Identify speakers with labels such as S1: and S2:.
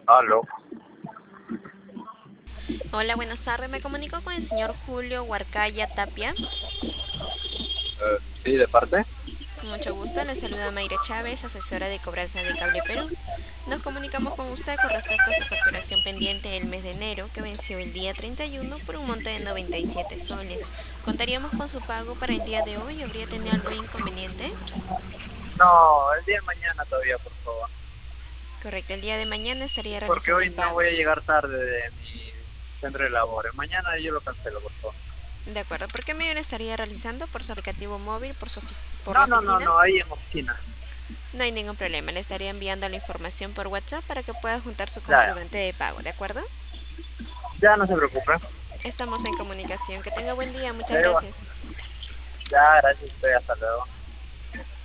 S1: Aló.
S2: Hola, buenas tardes. Me comunico con el señor Julio Huarcaya Tapia.
S1: Sí, de parte.
S2: Con mucho gusto, le saluda Mayra Chávez, asesora de cobranza de Cable Perú. Nos comunicamos con usted con respecto a su facturación pendiente del mes de enero, que venció el día 31 por un monto de 97 soles. ¿Contaríamos con su pago para el día de hoy? ¿Habría tenido algún inconveniente?
S1: No, el día de mañana todavía, por favor.
S2: Correcto, el día de mañana estaría
S1: Porque
S2: realizando
S1: hoy
S2: el
S1: no
S2: pago.
S1: voy a llegar tarde de mi centro de labores. Mañana yo lo cancelo, por favor.
S2: De acuerdo, ¿por qué medio lo estaría realizando? ¿Por su aplicativo móvil? ¿Por la
S1: No, no, no,
S2: oficina?
S1: no, ahí en oficina.
S2: No hay ningún problema, le estaría enviando la información por WhatsApp para que pueda juntar su
S1: Ya, ya.
S2: comprobante de pago, ¿de acuerdo?
S1: Ya no se preocupe.
S2: Estamos en comunicación. Que tenga buen día, muchas
S1: Ya,
S2: gracias.
S1: ya, gracias a usted, hasta luego.